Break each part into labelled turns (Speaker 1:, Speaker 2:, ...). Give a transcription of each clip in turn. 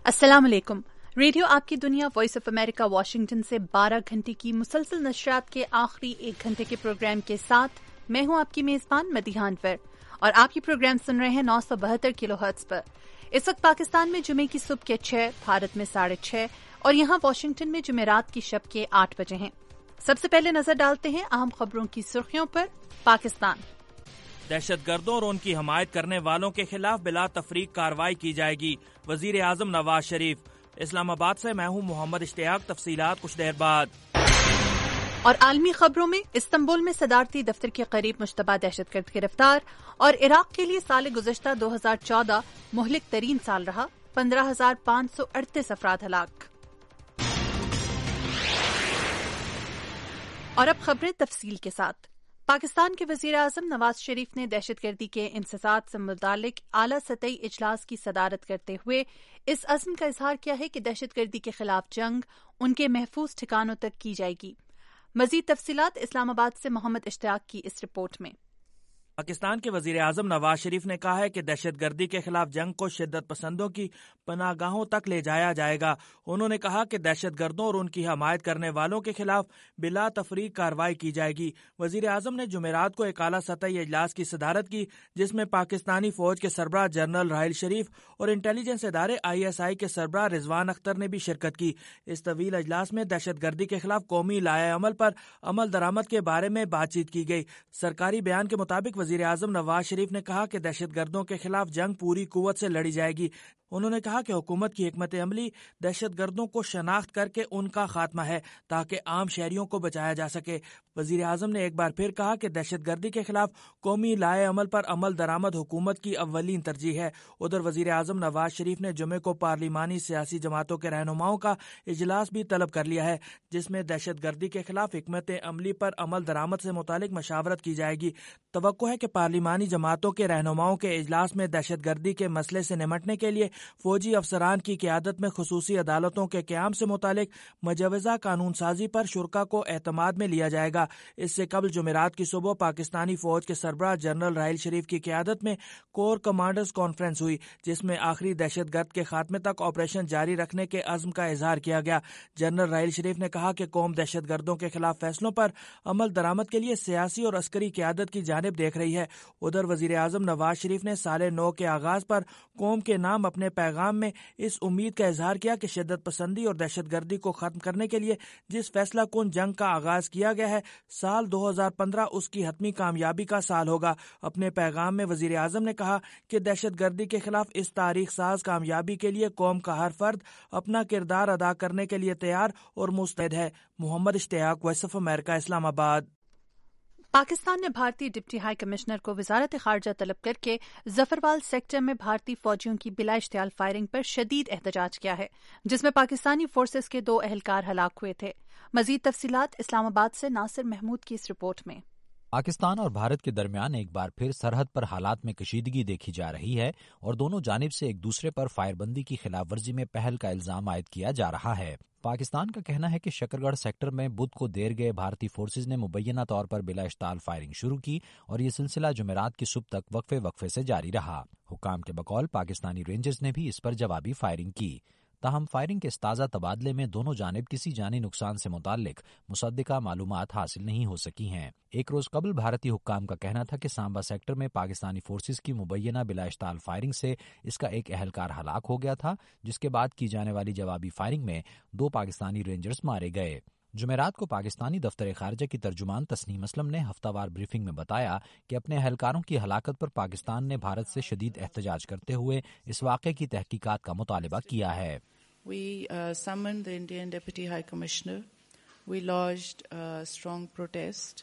Speaker 1: السلام علیکم۔ ریڈیو آپ کی دنیا وائس آف امریکہ واشنگٹن سے 12 گھنٹے کی مسلسل نشریات کے آخری 1 گھنٹے کے پروگرام کے ساتھ میں ہوں آپ کی میزبان مدیحہ انور، اور آپ یہ پروگرام سن رہے ہیں 972 کلو ہرٹز پر۔ اس وقت پاکستان میں جمعے کی صبح کے 6، بھارت میں 6:30 اور یہاں واشنگٹن میں جمعرات کی شب کے 8 بجے ہیں۔ سب سے پہلے نظر ڈالتے ہیں اہم خبروں کی سرخیوں پر۔ پاکستان:
Speaker 2: دہشت گردوں اور ان کی حمایت کرنے والوں کے خلاف بلا تفریق کارروائی کی جائے گی، وزیر اعظم نواز شریف۔ اسلام آباد سے میں ہوں محمد اشتیاق، تفصیلات کچھ دیر بعد۔
Speaker 1: اور عالمی خبروں میں استنبول میں صدارتی دفتر کے قریب مشتبہ دہشت گرد گرفتار، اور عراق کے لیے سال گزشتہ 2014 مہلک ترین سال رہا، 15,538 افراد ہلاک۔ اور اب خبریں تفصیل کے ساتھ۔ پاکستان کے وزیر اعظم نواز شریف نے دہشت گردی کے انسداد سے متعلق اعلیٰ سطحی اجلاس کی صدارت کرتے ہوئے اس عزم کا اظہار کیا ہے کہ دہشت گردی کے خلاف جنگ ان کے محفوظ ٹھکانوں تک کی جائے گی۔ مزید تفصیلات اسلام آباد سے محمد اشتیاق کی اس رپورٹ میں۔
Speaker 2: پاکستان کے وزیر اعظم نواز شریف نے کہا ہے کہ دہشت گردی کے خلاف جنگ کو شدت پسندوں کی پناہ گاہوں تک لے جایا جائے گا۔ انہوں نے کہا کہ دہشت گردوں اور ان کی حمایت کرنے والوں کے خلاف بلا تفریق کارروائی کی جائے گی۔ وزیر اعظم نے جمعرات کو ایک اعلیٰ سطحی اجلاس کی صدارت کی، جس میں پاکستانی فوج کے سربراہ جنرل راحیل شریف اور انٹیلیجنس ادارے ISI کے سربراہ رضوان اختر نے بھی شرکت کی۔ اس طویل اجلاس میں دہشت گردی کے خلاف قومی لائحہ عمل پر عمل درآمد کے بارے میں بات چیت کی گئی۔ سرکاری بیان کے مطابق وزیر اعظم نواز شریف نے کہا کہ دہشت گردوں کے خلاف جنگ پوری قوت سے لڑی جائے گی۔ انہوں نے کہا کہ حکومت کی حکمت عملی دہشت گردوں کو شناخت کر کے ان کا خاتمہ ہے تاکہ عام شہریوں کو بچایا جا سکے۔ وزیر اعظم نے ایک بار پھر کہا کہ دہشت گردی کے خلاف قومی لائحہ عمل پر عمل درآمد حکومت کی اولین ترجیح ہے۔ ادھر وزیر اعظم نواز شریف نے جمعے کو پارلیمانی سیاسی جماعتوں کے رہنماؤں کا اجلاس بھی طلب کر لیا ہے، جس میں دہشت گردی کے خلاف حکمت عملی پر عمل درآمد سے متعلق مشاورت کی جائے گی۔ توقع ہے کہ پارلیمانی جماعتوں کے رہنماؤں کے اجلاس میں دہشت گردی کے مسئلے سے نمٹنے کے لیے فوجی افسران کی قیادت میں خصوصی عدالتوں کے قیام سے متعلق مجوزہ قانون سازی پر شرکاء کو اعتماد میں لیا جائے گا۔ اس سے قبل جمعرات کی صبح پاکستانی فوج کے سربراہ جنرل راحیل شریف کی قیادت میں کور کمانڈرز کانفرنس ہوئی، جس میں آخری دہشت گرد کے خاتمے تک آپریشن جاری رکھنے کے عزم کا اظہار کیا گیا۔ جنرل راحیل شریف نے کہا کہ قوم دہشت گردوں کے خلاف فیصلوں پر عمل درآمد کے لیے سیاسی اور عسکری قیادت کی جانب دیکھ رہی ہے۔ ادھر وزیر اعظم نواز شریف نے سال نو کے آغاز پر قوم کے نام اپنے پیغام میں اس امید کا اظہار کیا کہ شدت پسندی اور دہشت گردی کو ختم کرنے کے لیے جس فیصلہ کن جنگ کا آغاز کیا گیا ہے، سال 2015 اس کی حتمی کامیابی کا سال ہوگا۔ اپنے پیغام میں وزیر اعظم نے کہا کہ دہشت گردی کے خلاف اس تاریخ ساز کامیابی کے لیے قوم کا ہر فرد اپنا کردار ادا کرنے کے لیے تیار اور مستعد ہے۔ محمد اشتیاق، وائس آف امریکہ، اسلام آباد۔
Speaker 1: پاکستان نے بھارتی ڈپٹی ہائی کمشنر کو وزارت خارجہ طلب کر کے ظفروال سیکٹر میں بھارتی فوجیوں کی بلا اشتعال فائرنگ پر شدید احتجاج کیا ہے، جس میں پاکستانی فورسز کے 2 اہلکار ہلاک ہوئے تھے۔ مزید تفصیلات اسلام آباد سے ناصر محمود کی اس رپورٹ میں۔
Speaker 3: پاکستان اور بھارت کے درمیان ایک بار پھر سرحد پر حالات میں کشیدگی دیکھی جا رہی ہے اور دونوں جانب سے ایک دوسرے پر فائر بندی کی خلاف ورزی میں پہل کا الزام عائد کیا جا رہا ہے۔ پاکستان کا کہنا ہے کہ شکرگڑھ سیکٹر میں بدھ کو دیر گئے بھارتی فورسز نے مبینہ طور پر بلا اشتعال فائرنگ شروع کی اور یہ سلسلہ جمعرات کی صبح تک وقفے سے جاری رہا۔ حکام کے بقول پاکستانی رینجرز نے بھی اس پر جوابی فائرنگ کی، تاہم فائرنگ کے تازہ تبادلے میں دونوں جانب کسی جانی نقصان سے متعلق مصدقہ معلومات حاصل نہیں ہو سکی ہیں۔ ایک روز قبل بھارتی حکام کا کہنا تھا کہ سامبا سیکٹر میں پاکستانی فورسز کی مبینہ بلا اشتعال فائرنگ سے اس کا ایک اہلکار ہلاک ہو گیا تھا، جس کے بعد کی جانے والی جوابی فائرنگ میں 2 پاکستانی رینجرز مارے گئے۔ جمعرات کو پاکستانی دفتر خارجہ کی ترجمان تسنیم اسلم نے ہفتہ وار بریفنگ میں بتایا کہ اپنے اہلکاروں کی ہلاکت پر پاکستان نے بھارت سے شدید احتجاج کرتے ہوئے اس واقعے کی تحقیقات کا مطالبہ کیا ہے۔
Speaker 4: We summoned the Indian Deputy High Commissioner. We lodged a strong protest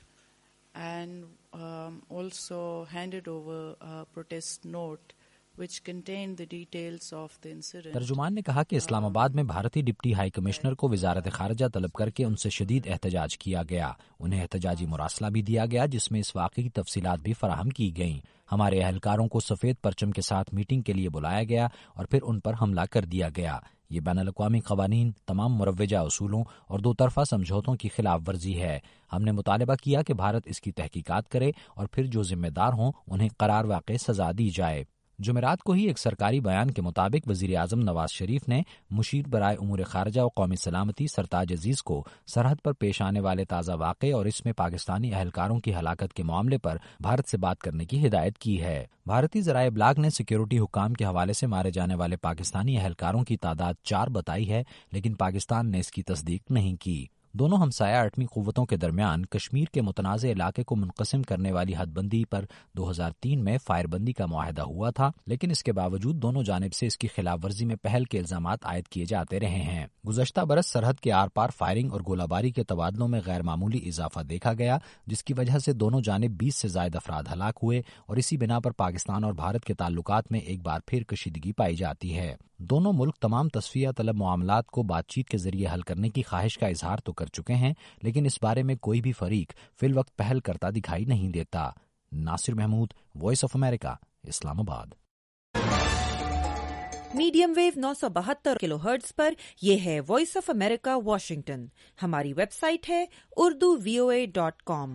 Speaker 4: and also handed over a protest note which contained the details of the incident.
Speaker 3: ترجمان نے کہا کہ اسلام آباد میں بھارتی ڈپٹی ہائی کمشنر کو وزارت خارجہ طلب کر کے ان سے شدید احتجاج کیا گیا۔ انہیں احتجاجی مراسلہ بھی دیا گیا، جس میں اس واقعے کی تفصیلات بھی فراہم کی گئیں۔ ہمارے اہلکاروں کو سفید پرچم کے ساتھ میٹنگ کے لیے بلایا گیا اور پھر ان پر حملہ کر دیا گیا۔ یہ بین الاقوامی قوانین، تمام مروجہ اصولوں اور 2 طرفہ سمجھوتوں کی خلاف ورزی ہے۔ ہم نے مطالبہ کیا کہ بھارت اس کی تحقیقات کرے اور پھر جو ذمہ دار ہوں انہیں قرار واقع سزا دی جائے۔ جمعرات کو ہی ایک سرکاری بیان کے مطابق وزیر اعظم نواز شریف نے مشیر برائے امور خارجہ و قومی سلامتی سرتاج عزیز کو سرحد پر پیش آنے والے تازہ واقعے اور اس میں پاکستانی اہلکاروں کی ہلاکت کے معاملے پر بھارت سے بات کرنے کی ہدایت کی ہے۔ بھارتی ذرائع ابلاغ نے سیکیورٹی حکام کے حوالے سے مارے جانے والے پاکستانی اہلکاروں کی تعداد 4 بتائی ہے، لیکن پاکستان نے اس کی تصدیق نہیں کی۔ دونوں ہمسایہ ایٹمی قوتوں کے درمیان کشمیر کے متنازع علاقے کو منقسم کرنے والی حد بندی پر 2003 میں فائر بندی کا معاہدہ ہوا تھا، لیکن اس کے باوجود دونوں جانب سے اس کی خلاف ورزی میں پہل کے الزامات عائد کیے جاتے رہے ہیں۔ گزشتہ برس سرحد کے آر پار فائرنگ اور گولہ باری کے تبادلوں میں غیر معمولی اضافہ دیکھا گیا، جس کی وجہ سے دونوں جانب 20 سے زائد افراد ہلاک ہوئے اور اسی بنا پر پاکستان اور بھارت کے تعلقات میں ایک بار پھر کشیدگی پائی جاتی ہے۔ دونوں ملک تمام تصفیہ طلب معاملات کو بات چیت کے ذریعے حل کرنے کی خواہش کا اظہار تو کر چکے ہیں، لیکن اس بارے میں کوئی بھی فریق فی الوقت پہل کرتا دکھائی نہیں دیتا۔ Nasir Mahmood, Voice of America, Islamabad.
Speaker 5: Medium wave 972 kilohertz پر یہ ہے وائس آف امریکہ واشنگٹن۔ ہماری ویب سائٹ ہے urduvoa.com۔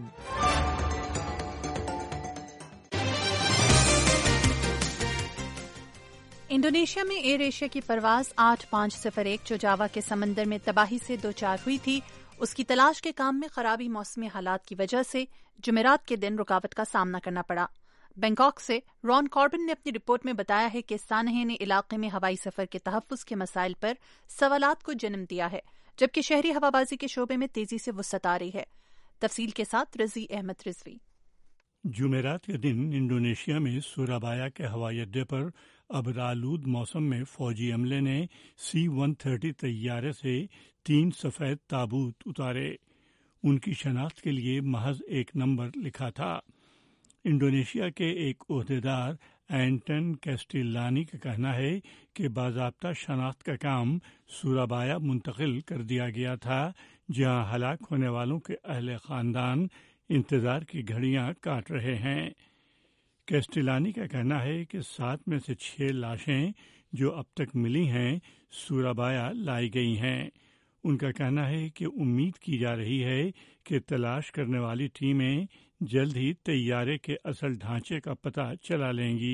Speaker 1: انڈونیشیا میں ایئر ایشیا کی پرواز 8501 جو جاوا کے سمندر میں تباہی سے دوچار ہوئی تھی، اس کی تلاش کے کام میں خرابی موسمی حالات کی وجہ سے جمعرات کے دن رکاوٹ کا سامنا کرنا پڑا۔ بینکاک سے رون کاربن نے اپنی رپورٹ میں بتایا ہے کہ سانحین علاقے میں ہوائی سفر کے تحفظ کے مسائل پر سوالات کو جنم دیا ہے، جبکہ شہری ہوابازی کے شعبے میں تیزی سے وسعت آ رہی ہے۔ تفصیل کے ساتھ رضی احمد رضوی۔
Speaker 6: جمعرات کے دن انڈونیشیا میں سورابایا کے ہوائی اڈے پر ابرآلود موسم میں فوجی عملے نے C-130 طیارے سے 3 سفید تابوت اتارے۔ ان کی شناخت کے لیے محض ایک نمبر لکھا تھا۔ انڈونیشیا کے ایک عہدیدار اینٹن کیسٹیلانی کا کہنا ہے کہ باضابطہ شناخت کا کام سورابایا منتقل کر دیا گیا تھا، جہاں ہلاک ہونے والوں کے اہل خاندان انتظار کی گھڑیاں کاٹ رہے ہیں۔ کیسٹیلانی کا کہنا ہے کہ 7 میں سے 6 لاشیں جو اب تک ملی ہیں سورابایا لائی گئی ہیں۔ ان کا کہنا ہے کہ امید کی جا رہی ہے کہ تلاش کرنے والی ٹیمیں جلد ہی طیارے کے اصل ڈھانچے کا پتہ چلا لیں گی۔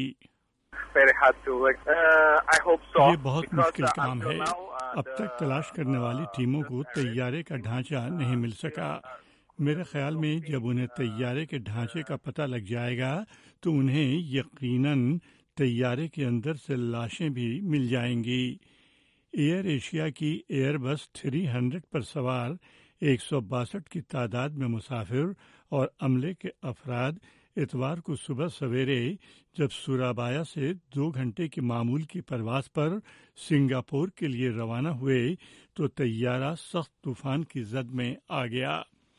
Speaker 6: یہ بہت مشکل کام ہے۔ اب تک تلاش کرنے والی ٹیموں کو طیارے کا ڈھانچہ نہیں مل سکا۔ میرے خیال میں جب انہیں طیارے کے ڈھانچے کا پتہ لگ جائے گا تو انہیں یقیناً طیارے کے اندر سے لاشیں بھی مل جائیں گی۔ ایئر ایشیا کی ایئر بس 300 پر سوار 162 کی تعداد میں مسافر اور عملے کے افراد اتوار کو صبح سویرے جب سورابایا سے 2 گھنٹے کی معمول کی پرواز پر سنگاپور کے لیے روانہ ہوئے تو طیارہ سخت طوفان کی زد میں آ گیا۔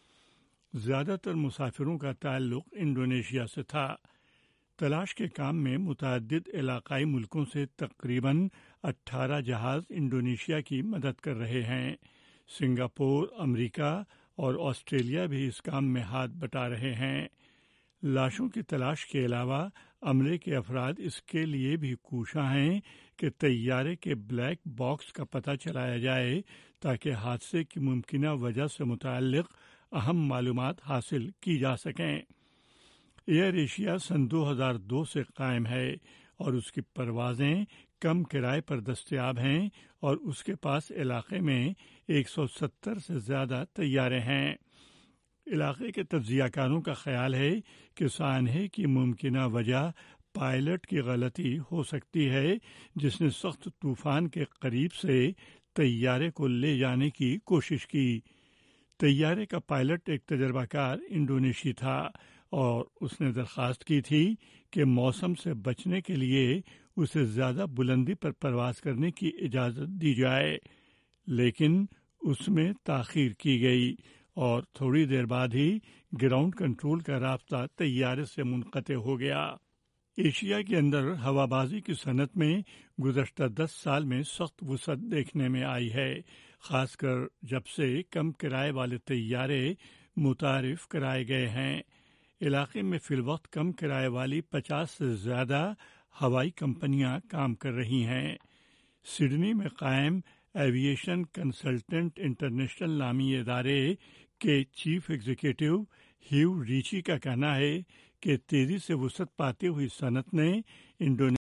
Speaker 6: زیادہ تر مسافروں کا تعلق انڈونیشیا سے تھا۔ تلاش کے کام میں متعدد علاقائی ملکوں سے تقریباً 18 جہاز انڈونیشیا کی مدد کر رہے ہیں۔ سنگاپور، امریکہ اور آسٹریلیا بھی اس کام میں ہاتھ بٹا رہے ہیں۔ لاشوں کی تلاش کے علاوہ عملے کے افراد اس کے لیے بھی کوشاں ہیں کہ طیارے کے بلیک باکس کا پتہ چلایا جائے تاکہ حادثے کی ممکنہ وجہ سے متعلق اہم معلومات حاصل کی جا سکیں۔ ایئر ایشیا سن 2002 سے قائم ہے اور اس کی پروازیں کم کرائے پر دستیاب ہیں اور اس کے پاس علاقے میں 170 سے زیادہ طیارے ہیں۔ علاقے کے تجزیہ کاروں کا خیال ہے کہ سانحے کی ممکنہ وجہ پائلٹ کی غلطی ہو سکتی ہے جس نے سخت طوفان کے قریب سے طیارے کو لے جانے کی کوشش کی۔ طیارے کا پائلٹ ایک تجربہ کار انڈونیشی تھا اور اس نے درخواست کی تھی کہ موسم سے بچنے کے لیے اسے زیادہ بلندی پر پرواز کرنے کی اجازت دی جائے، لیکن اس میں تاخیر کی گئی اور تھوڑی دیر بعد ہی گراؤنڈ کنٹرول کا رابطہ طیارے سے منقطع ہو گیا۔ ایشیا کے اندر ہوابازی کی صنعت میں گزشتہ 10 سال میں سخت وسعت دیکھنے میں آئی ہے، خاص کر جب سے کم کرائے والے طیارے متعارف کرائے گئے ہیں۔ علاقے میں فی الوقت کم کرائے والی 50 سے زیادہ ہوائی کمپنیاں کام کر رہی ہیں۔ سڈنی میں قائم ایویشن کنسلٹنٹ انٹرنیشنل نامی ادارے کے چیف ایگزیکٹو ہیو ریچی کا کہنا ہے کہ تیزی سے وسعت پاتی ہوئی صنعت نے